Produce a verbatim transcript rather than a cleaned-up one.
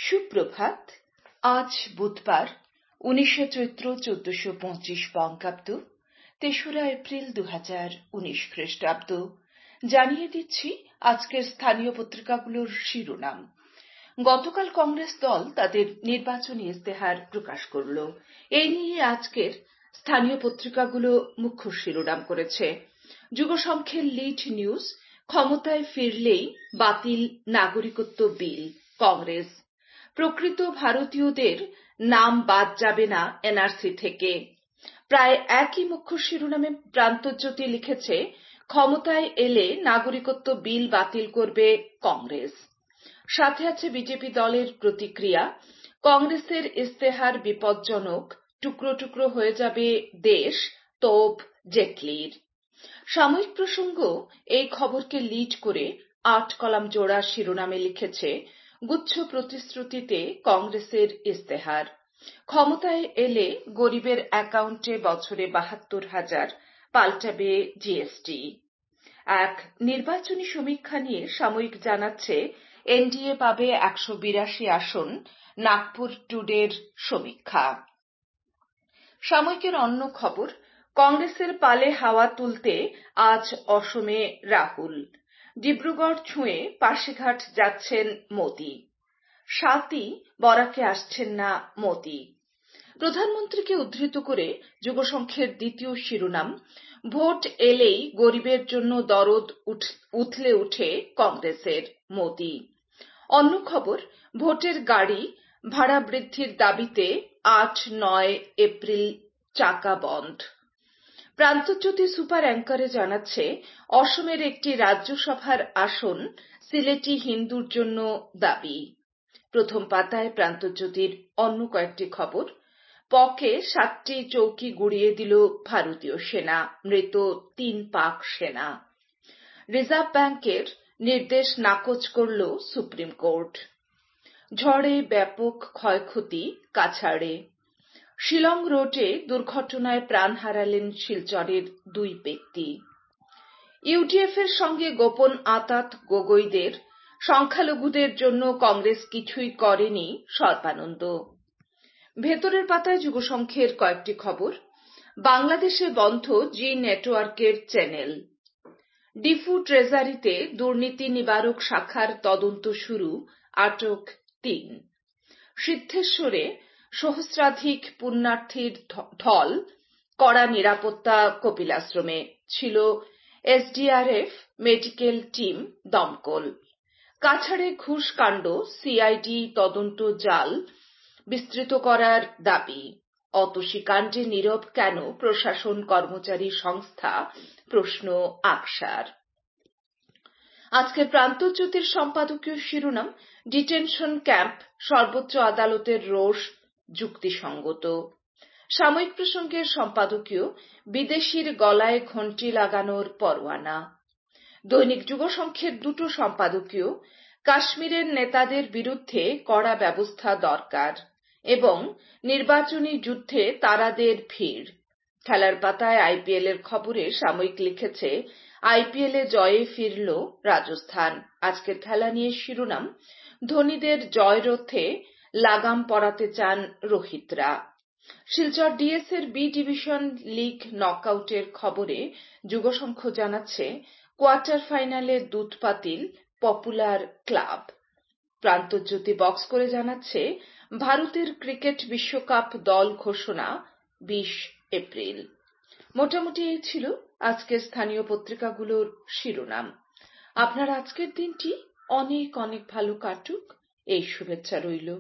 সুপ্রভাত। আজ বুধবার উনিশে চৈত্র চোদ্দশো পঁচিশ বঙ্গাব্দ, তেসরা এপ্রিল দু হাজার উনিশ খ্রিস্টাব্দ। জানিয়ে দিচ্ছি আজকের স্থানীয় পত্রিকাগুলোর শিরোনাম। গতকাল কংগ্রেস দল তাদের নির্বাচনী ইস্তেহার প্রকাশ করল। এই নিয়ে আজকের স্থানীয় পত্রিকাগুলো মুখ্য শিরোনাম করেছে। যুগসংখ্যের লিড নিউজ, ক্ষমতায় ফিরলেই বাতিল নাগরিকত্ব বিল, কংগ্রেস। প্রকৃত ভারতীয়দের নাম বাদ যাবে না এনআরসি থেকে। প্রায় একই মুখ্য শিরোনামে প্রান্তজ্যোতি লিখেছে, ক্ষমতায় এলে নাগরিকত্ব বিল বাতিল করবে কংগ্রেস। সাথে আছে বিজেপি দলের প্রতিক্রিয়া, কংগ্রেসের ইস্তেহার বিপজ্জনক, টুকরো টুকরো হয়ে যাবে দেশ, তোপ জেটলির। সাময়িক প্রসঙ্গ এই খবরকে লিড করে আট কলাম জোড়া শিরোনামে লিখেছে, গুচ্ছ প্রতিশ্রুতিতে কংগ্রেসের ইস্তেহার। ক্ষমতায় এলে গরিবের অ্যাকাউন্টে বছরে বাহাত্তর হাজার, পাল্টাবে জিএসটি। এক নির্বাচনী সমীক্ষা নিয়ে সাময়িক জানাচ্ছে, এনডিএ পাবে একশো বিরাশি আসন, নাগপুর টুডের সমীক্ষা। সাময়িকের অন্য খবর, কংগ্রেসের পালে হাওয়া তুলতে আজ অসমে রাহুল। ডিব্রুগড় ছুঁয়ে পাশিঘাট যাচ্ছেন মোদি। সাতই বরাকে আসছেন না মোদি। প্রধানমন্ত্রীকে উদ্ধৃত করে যুগসংখ্যের দ্বিতীয় শিরোনাম, ভোট এলেই গরিবের জন্য দরদ উথলে উঠে কংগ্রেসের, মোদি। অন্য খবর, ভোটের গাড়ি, ভাড়া বৃদ্ধির দাবিতে আট নয় এপ্রিল চাকা বন্ধ। প্রান্তজ্যোতি সুপার অ্যাঙ্কারে জানাচ্ছে, অসমের একটি রাজ্যসভার আসন সিলেটি হিন্দুর জন্য দাবি। প্রথম পাতায় প্রান্তজ্যোতির অন্য কয়েকটি খবর, পকে সাতটি চৌকি গুড়িয়ে দিল ভারতীয় সেনা, মৃত তিন পাক সেনা। রিজার্ভ ব্যাংকের নির্দেশ নাকচ করল সুপ্রিম কোর্ট। ঝড়ে ব্যাপক ক্ষয়ক্ষতি কাছাড়ে। শিলং রোডে দুর্ঘটনায় প্রাণ হারালেন শিলচরের দুই ব্যক্তি। ইউডিএফ এর সঙ্গে গোপন আঁতাত গগৈদের, সংখ্যালঘুদের জন্য কংগ্রেস কিছুই করেনি, সর্বানন্দ। ভেতরের পাতায় যুগসংখ্যের কয়েকটি খবর, বাংলাদেশে বন্ধ জি নেটওয়ার্কের চ্যানেল। ডিফু ট্রেজারিতে দুর্নীতি নিবারক শাখার তদন্ত শুরু, আটক তিন। সিদ্ধেশ্বরে সহস্রাধিক পুণ্যার্থীর ঢল, কড়া নিরাপত্তা কপিলাশ্রমে, ছিল এসডিআরএফ, মেডিকেল টিম, দমকল। কাছাড়ে ঘুষ কাণ্ড, সিআইডি তদন্ত জাল বিস্তৃত করার দাবি। অতসী কাণ্ডে নীরব কেন প্রশাসন কর্মচারী সংস্থা, প্রশ্ন আকসার। আজকের প্রান্তজ্যোতির সম্পাদকীয় শিরোনাম, ডিটেনশন ক্যাম্প, সর্বোচ্চ আদালতের রোষ যুক্তিসঙ্গত। সাময়িক প্রসঙ্গের সম্পাদকীয়, বিদেশির গলায় ঘণ্টি লাগানোর পরোয়ানা। দৈনিক যুগসংখ্যের দুটো সম্পাদকীয়, কাশ্মীরের নেতাদের বিরুদ্ধে কড়া ব্যবস্থা দরকার এবং নির্বাচনী যুদ্ধে তারাদের ভিড়। খেলার পাতায় আইপিএল এর খবরে সাময়িক লিখেছে, আইপিএল এ জয়ে ফিরল রাজস্থান। আজকের খেলা নিয়ে শিরোনাম, ধোনিদের জয়রথে লাগাম পরাতে চান রোহিতরা। শিলচর ডিএস এর বি ডিভিশন লিগ নকআউটের খবরে যুগসংখ্য জানাচ্ছে, কোয়ার্টার ফাইনালে দুধপাতিল পপুলার ক্লাব। প্রান্তজ্যোতি বক্স করে জানাচ্ছে, ভারতের ক্রিকেট বিশ্বকাপ দল ঘোষণা বিশ এপ্রিল। মোটামুটি এই ছিল আজকের স্থানীয় পত্রিকাগুলোর শিরোনাম। আপনার আজকের দিনটি অনেক অনেক ভালো কাটুক, এই শুভেচ্ছা রইল।